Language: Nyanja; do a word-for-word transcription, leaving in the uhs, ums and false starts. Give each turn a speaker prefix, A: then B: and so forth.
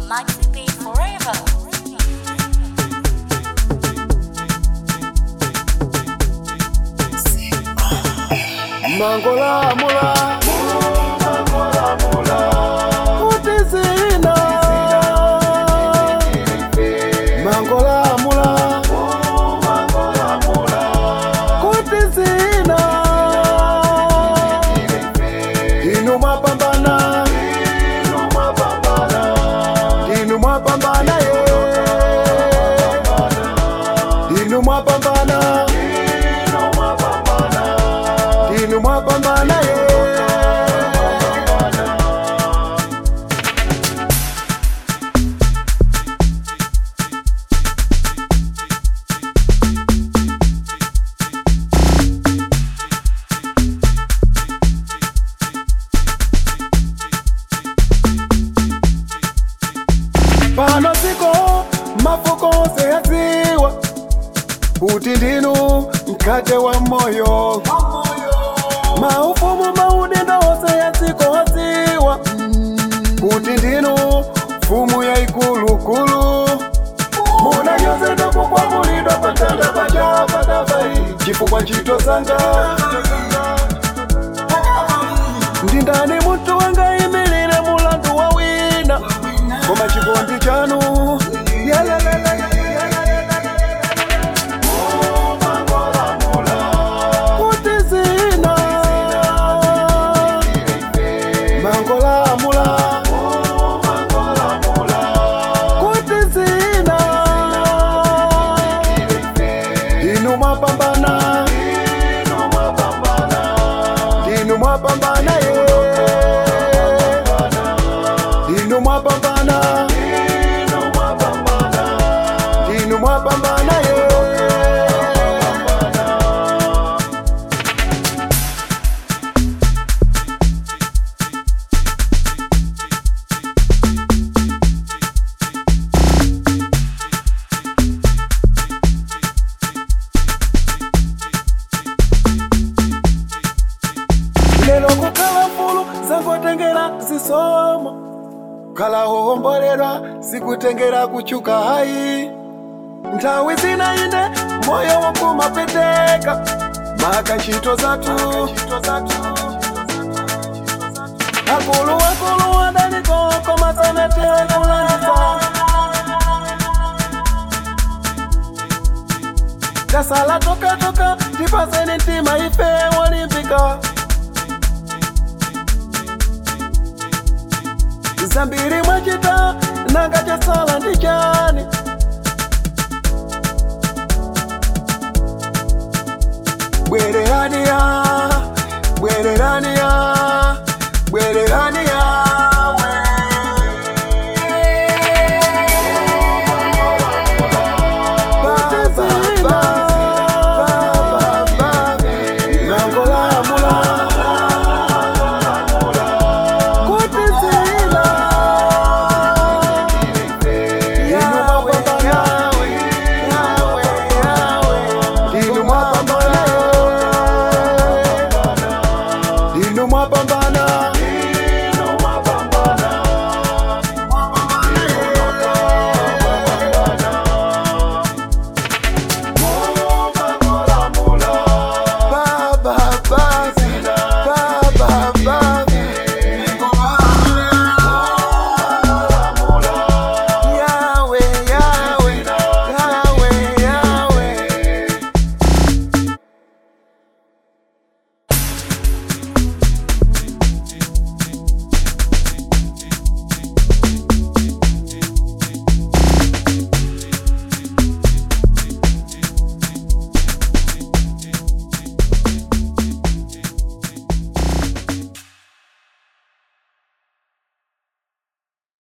A: Maxi P forever.
B: Mangola mula, mangola mula, utizina. Mangola mula, mangola mula, utizina. Dinu mapambana, dinu mapambana, dinu mapambana ye. Dinu mapambana. Dinu mapambana ye. Pano siko mafuko seyaziwa, kuti ndinu mkate wa moyo. Maufumu maudendo wose ya siko waziwa, kuti ndinu fumu ya ikulukulu. Muna yose doku kwa mulido patanda baja patafai, chifukwa nchito sanga. Ndindani mutu wanga imilile mulandu wa wina, koma chikondi chanu mapambana ye. Dinu mapambana, dinu mapambana, dinu mapambana ye. Lelo kukala mfulu zangotengera zisomo, kala hohomborera sikutengera kuchuka hai. Ntawi zina ine moyo wakuma peteka, maka nchito zatu. Akulu wakulu wadani koko matana tena ulanisa. Kasala toka toka tipaseni ntima ife walimpika. Zambiri mwachita